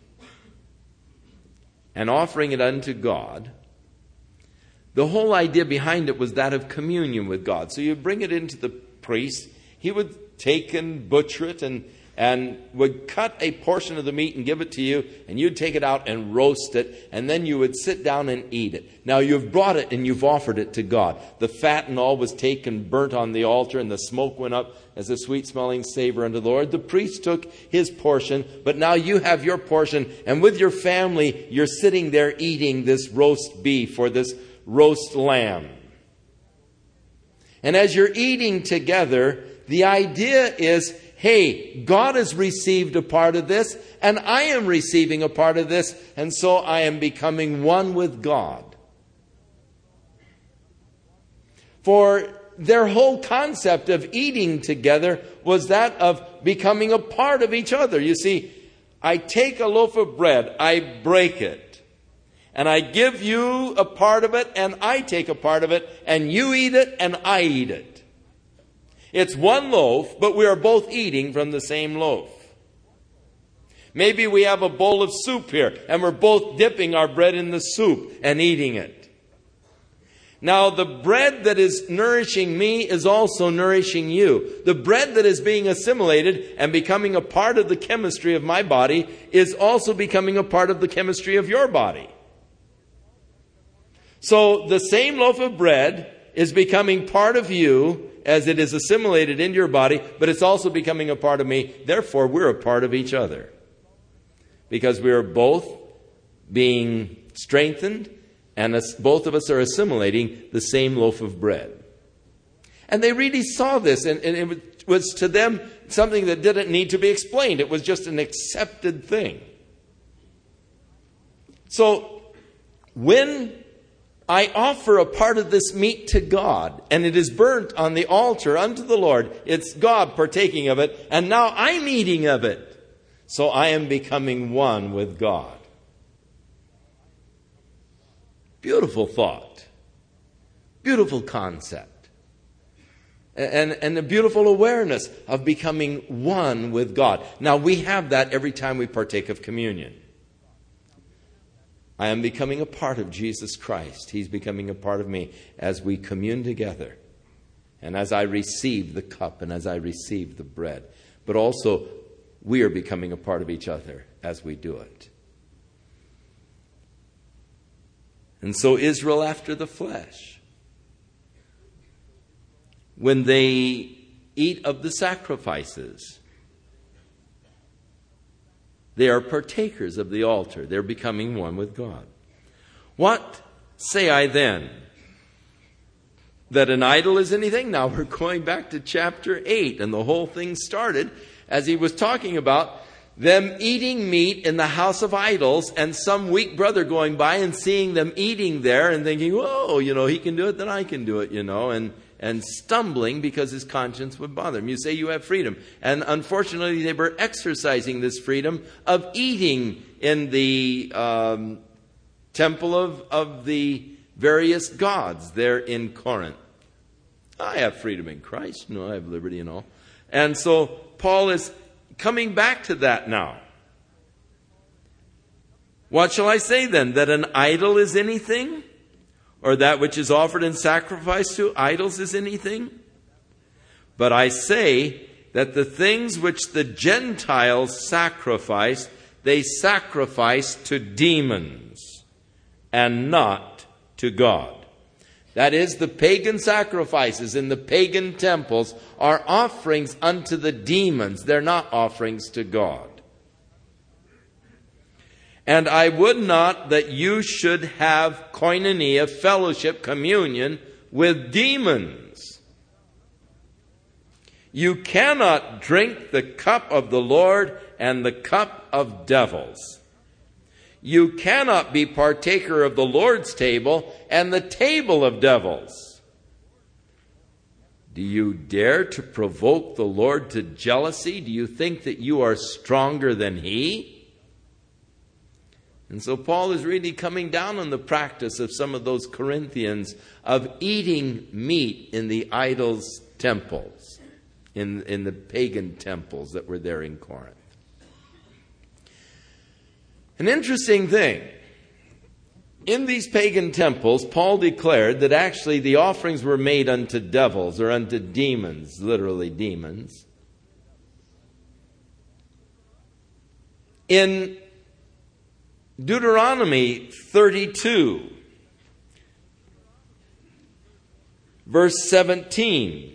and offering it unto God, the whole idea behind it was that of communion with God. So you bring it into the priest. He would take and butcher it and would cut a portion of the meat and give it to you, and you'd take it out and roast it, and then you would sit down and eat it. Now you've brought it and you've offered it to God. The fat and all was taken, burnt on the altar, and the smoke went up as a sweet-smelling savor unto the Lord. The priest took his portion, but now you have your portion, and with your family, you're sitting there eating this roast beef or this roast lamb. And as you're eating together, the idea is, hey, God has received a part of this, and I am receiving a part of this, and so I am becoming one with God. For their whole concept of eating together was that of becoming a part of each other. You see, I take a loaf of bread, I break it, and I give you a part of it, and I take a part of it, and you eat it, and I eat it. It's one loaf, but we are both eating from the same loaf. Maybe we have a bowl of soup here, and we're both dipping our bread in the soup and eating it. Now, the bread that is nourishing me is also nourishing you. The bread that is being assimilated and becoming a part of the chemistry of my body is also becoming a part of the chemistry of your body. So, the same loaf of bread is becoming part of you as it is assimilated into your body, but it's also becoming a part of me. Therefore, we're a part of each other. Because we are both being strengthened, and both of us are assimilating the same loaf of bread. And they really saw this, and it was to them something that didn't need to be explained. It was just an accepted thing. So, when I offer a part of this meat to God, and it is burnt on the altar unto the Lord. It's God partaking of it, and now I'm eating of it. So I am becoming one with God. Beautiful thought. Beautiful concept. And a beautiful awareness of becoming one with God. Now we have that every time we partake of communion. I am becoming a part of Jesus Christ. He's becoming a part of me as we commune together. And as I receive the cup and as I receive the bread. But also, we are becoming a part of each other as we do it. And so Israel after the flesh, when they eat of the sacrifices, they are partakers of the altar. They're becoming one with God. What say I then? That an idol is anything? Now we're going back to chapter 8, and the whole thing started as he was talking about them eating meat in the house of idols, and some weak brother going by and seeing them eating there and thinking, whoa, he can do it, then I can do it, and stumbling because his conscience would bother him. You say you have freedom. And unfortunately, they were exercising this freedom of eating in the temple of the various gods there in Corinth. I have freedom in Christ. No, I have liberty and all. And so Paul is coming back to that now. What shall I say then? That an idol is anything? Or that which is offered in sacrifice to idols is anything? But I say that the things which the Gentiles sacrifice, they sacrifice to demons and not to God. That is, the pagan sacrifices in the pagan temples are offerings unto the demons. They're not offerings to God. And I would not that you should have koinonia, fellowship, communion with demons. You cannot drink the cup of the Lord and the cup of devils. You cannot be partaker of the Lord's table and the table of devils. Do you dare to provoke the Lord to jealousy? Do you think that you are stronger than He? And so Paul is really coming down on the practice of some of those Corinthians of eating meat in the idols' temples, in the pagan temples that were there in Corinth. An interesting thing, in these pagan temples, Paul declared that actually the offerings were made unto devils or unto demons, literally demons. In Deuteronomy 32, verse 17,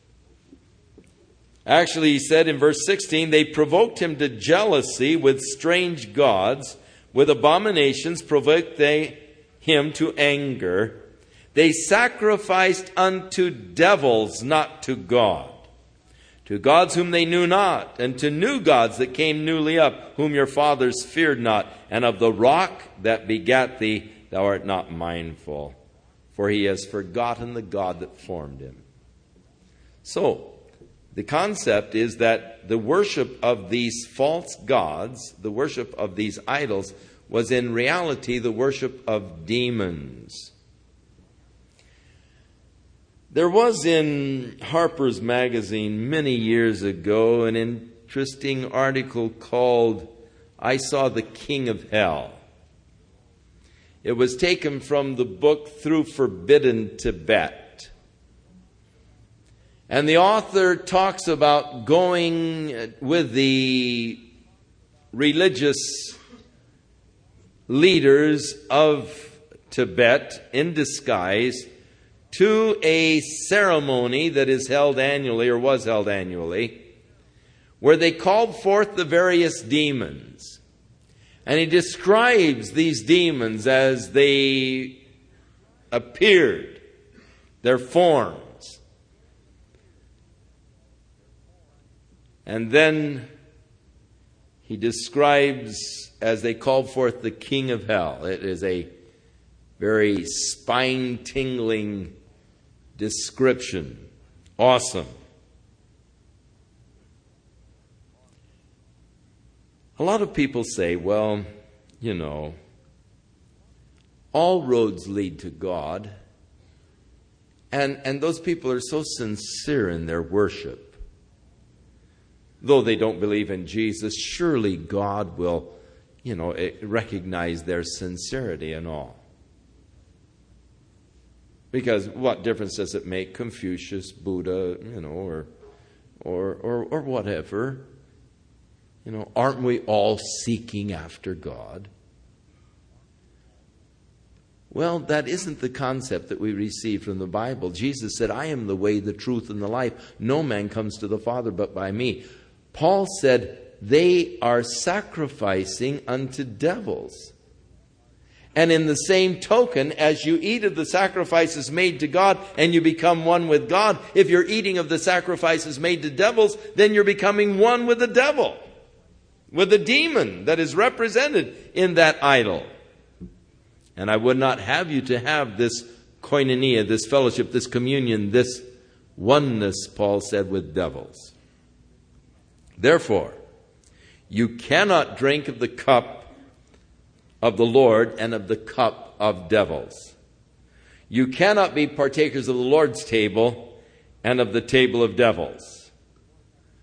actually he said in verse 16, they provoked him to jealousy with strange gods, with abominations provoked they him to anger. They sacrificed unto devils, not to God. To gods whom they knew not, and to new gods that came newly up, whom your fathers feared not. And of the rock that begat thee, thou art not mindful, for he has forgotten the God that formed him. So, the concept is that the worship of these false gods, the worship of these idols, was in reality the worship of demons. There was in Harper's Magazine many years ago an interesting article called I Saw the King of Hell. It was taken from the book Through Forbidden Tibet. And the author talks about going with the religious leaders of Tibet in disguise to a ceremony that is held annually, or was held annually, where they called forth the various demons. And he describes these demons as they appeared, their forms. And then he describes, as they called forth, the king of hell. It is a very spine-tingling description. Awesome. A lot of people say, well, you know, all roads lead to God. And those people are so sincere in their worship. Though they don't believe in Jesus, surely God will, recognize their sincerity and all. Because what difference does it make? Confucius, Buddha, or whatever. Aren't we all seeking after God? Well, that isn't the concept that we receive from the Bible. Jesus said, I am the way, the truth, and the life. No man comes to the Father but by me. Paul said, they are sacrificing unto devils. And in the same token, as you eat of the sacrifices made to God and you become one with God, if you're eating of the sacrifices made to devils, then you're becoming one with the devil, with the demon that is represented in that idol. And I would not have you to have this koinonia, this fellowship, this communion, this oneness, Paul said, with devils. Therefore, you cannot drink of the cup of the Lord and of the cup of devils. You cannot be partakers of the Lord's table and of the table of devils.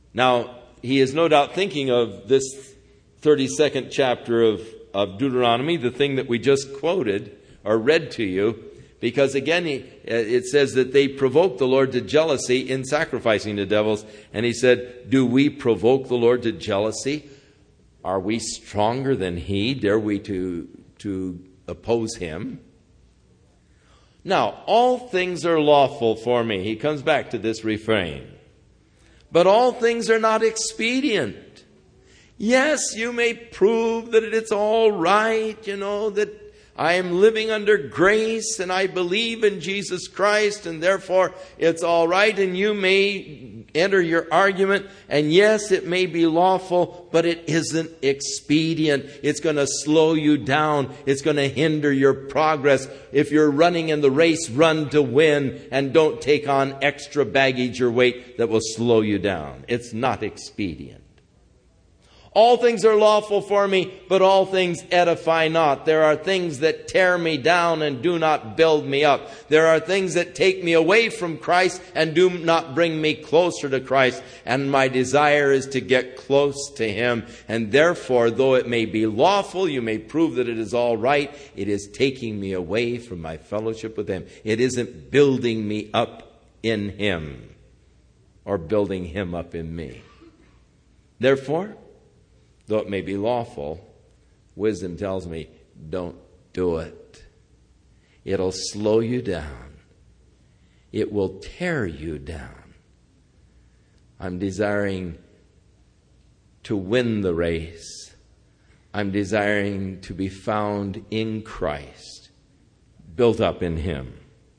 Now, he is no doubt thinking of this 32nd chapter of Deuteronomy, the thing that we just quoted or read to you, because again, it says that they provoked the Lord to jealousy in sacrificing to devils. And he said, do we provoke the Lord to jealousy? Are we stronger than he? Dare we to oppose him? Now, all things are lawful for me. He comes back to this refrain. But all things are not expedient. Yes, you may prove that it's all right, that I am living under grace and I believe in Jesus Christ and therefore it's all right. And you may enter your argument and yes, it may be lawful, but it isn't expedient. It's going to slow you down. It's going to hinder your progress. If you're running in the race, run to win and don't take on extra baggage or weight that will slow you down. It's not expedient. All things are lawful for me, but all things edify not. There are things that tear me down and do not build me up. There are things that take me away from Christ and do not bring me closer to Christ. And my desire is to get close to him. And therefore, though it may be lawful, you may prove that it is all right, it is taking me away from my fellowship with him. It isn't building me up in him or building him up in me. Therefore, though it may be lawful, wisdom tells me, don't do it. It'll slow you down. It will tear you down. I'm desiring to win the race. I'm desiring to be found in Christ, built up in him.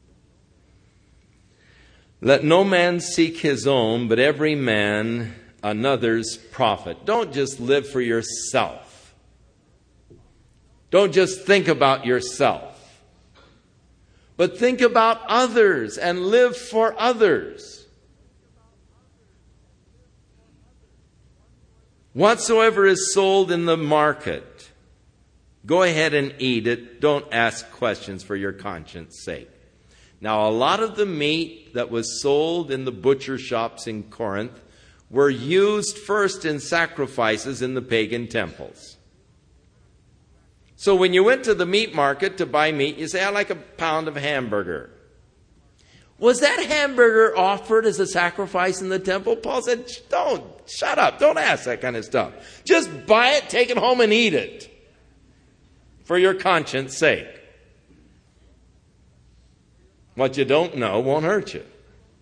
Let no man seek his own, but every man another's profit. Don't just live for yourself. Don't just think about yourself. But think about others and live for others. Whatsoever is sold in the market, go ahead and eat it. Don't ask questions for your conscience sake. Now, a lot of the meat that was sold in the butcher shops in Corinth were used first in sacrifices in the pagan temples. So when you went to the meat market to buy meat, you say, I'd like a pound of hamburger. Was that hamburger offered as a sacrifice in the temple? Paul said, shut up, don't ask that kind of stuff. Just buy it, take it home and eat it for your conscience sake. What you don't know won't hurt you.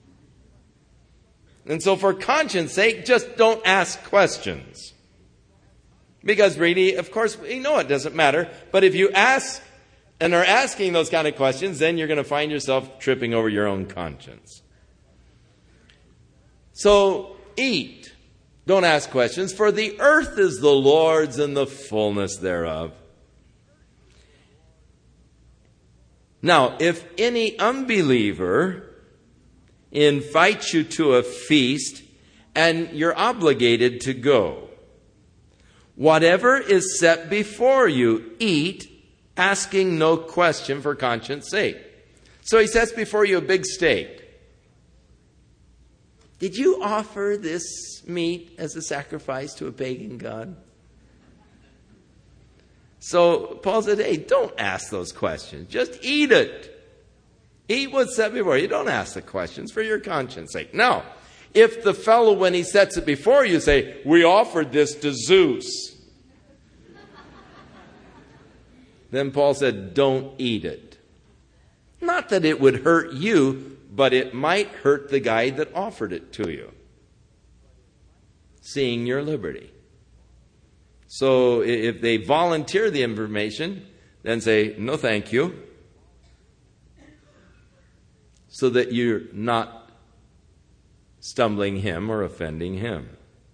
And so for conscience sake, just don't ask questions. Because really, of course, we know it doesn't matter. But if you ask and are asking those kind of questions, then you're going to find yourself tripping over your own conscience. So eat. Don't ask questions. For the earth is the Lord's and the fullness thereof. Now, if any unbeliever invites you to a feast and you're obligated to go, whatever is set before you, eat, asking no question for conscience sake. So he sets before you a big steak. Did you offer this meat as a sacrifice to a pagan god? So Paul said, hey, don't ask those questions. Just eat it. Eat what's set before you. Don't ask the questions for your conscience sake. Now, if the fellow, when he sets it before you, say, we offered this to Zeus, then Paul said, don't eat it. Not that it would hurt you, but it might hurt the guy that offered it to you, seeing your liberty. So if they volunteer the information, then say, no thank you, so that you're not stumbling him or offending him.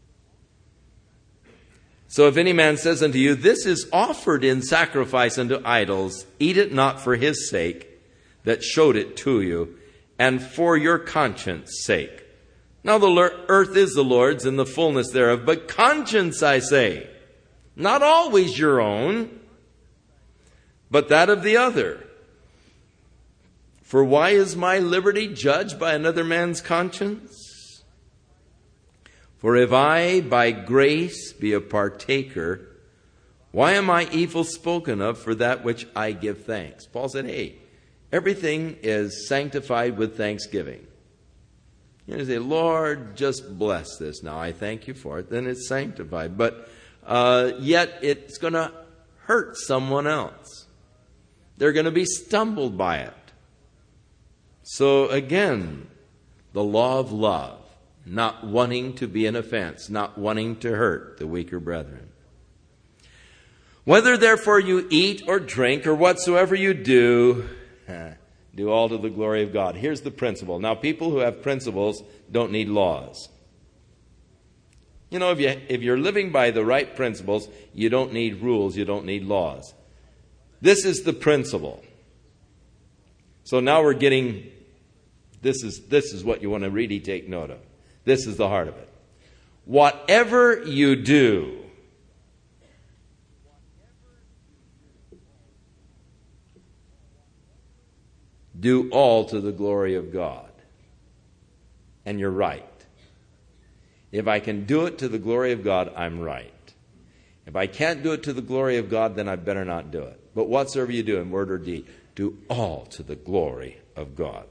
So if any man says unto you, this is offered in sacrifice unto idols, eat it not for his sake that showed it to you, and for your conscience sake. Now the earth is the Lord's and the fullness thereof, but conscience, I say, not always your own, but that of the other. For why is my liberty judged by another man's conscience? For if I by grace be a partaker, why am I evil spoken of for that which I give thanks? Paul said, hey, everything is sanctified with thanksgiving. You say, Lord, just bless this now. I thank you for it. Then it's sanctified. But yet it's going to hurt someone else. They're going to be stumbled by it. So again, the law of love, not wanting to be an offense, not wanting to hurt the weaker brethren. Whether therefore you eat or drink or whatsoever you do, do all to the glory of God. Here's the principle. Now, people who have principles don't need laws. You know, if you're living by the right principles, you don't need rules, you don't need laws. This is the principle. So now we're getting, this is what you want to really take note of. This is the heart of it. Whatever you do, do all to the glory of God. And you're right. If I can do it to the glory of God, I'm right. If I can't do it to the glory of God, then I better not do it. But whatsoever you do in word or deed, do all to the glory of God.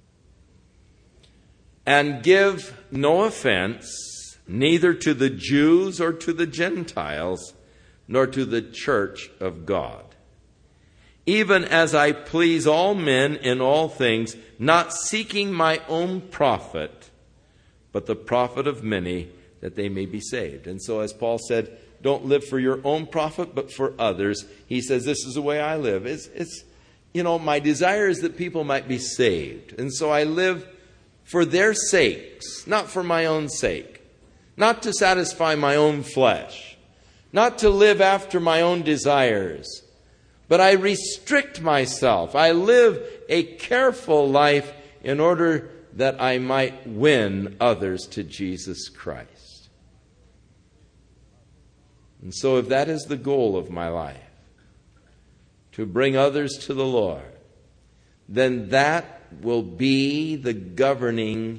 And give no offense, neither to the Jews or to the Gentiles, nor to the church of God. Even as I please all men in all things, not seeking my own profit, but the profit of many, that they may be saved. And so as Paul said, don't live for your own profit, but for others. He says, this is the way I live. It's my desire is that people might be saved. And so I live for their sakes, not for my own sake. Not to satisfy my own flesh. Not to live after my own desires. But I restrict myself. I live a careful life in order that I might win others to Jesus Christ. And so if that is the goal of my life, to bring others to the Lord, then that will be the governing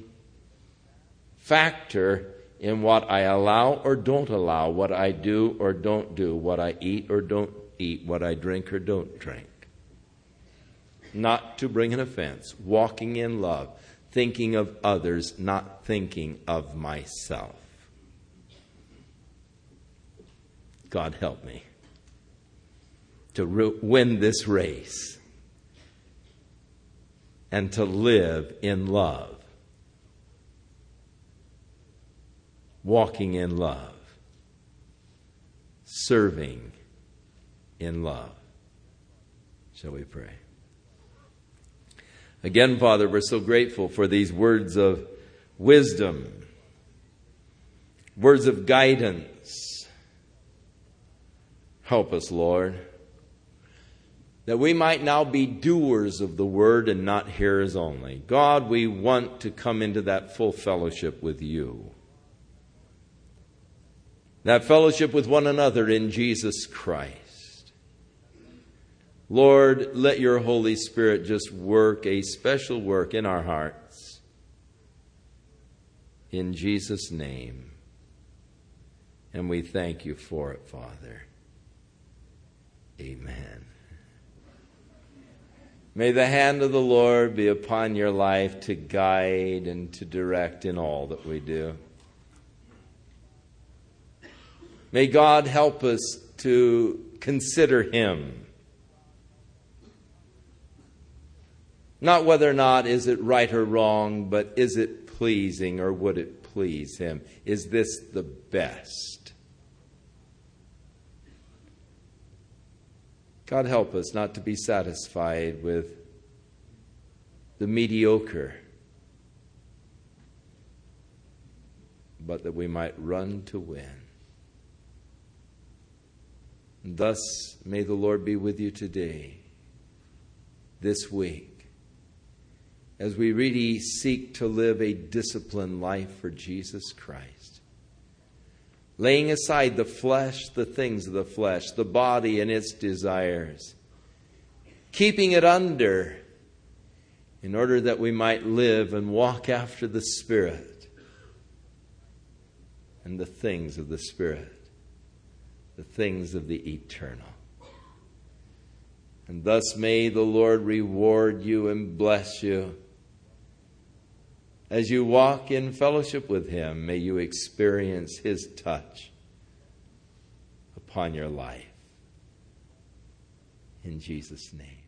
factor in what I allow or don't allow, what I do or don't do, what I eat or don't eat, what I drink or don't drink. Not to bring an offense, walking in love, thinking of others, not thinking of myself. God help me to win this race and to live in love, walking in love, serving in love. Shall we pray? Again, Father, we're so grateful for these words of wisdom, words of guidance. Help us, Lord, that we might now be doers of the word and not hearers only. God, we want to come into that full fellowship with you. That fellowship with one another in Jesus Christ. Lord, let your Holy Spirit just work a special work in our hearts. In Jesus' name. And we thank you for it, Father. Amen. May the hand of the Lord be upon your life to guide and to direct in all that we do. May God help us to consider Him. Not whether or not is it right or wrong, but is it pleasing or would it please Him? Is this the best? God help us not to be satisfied with the mediocre, but that we might run to win. And thus, may the Lord be with you today, this week, as we really seek to live a disciplined life for Jesus Christ. Laying aside the flesh, the things of the flesh, the body and its desires. Keeping it under in order that we might live and walk after the Spirit. and the things of the Spirit, the things of the eternal. And thus may the Lord reward you and bless you. As you walk in fellowship with Him, may you experience His touch upon your life. In Jesus' name.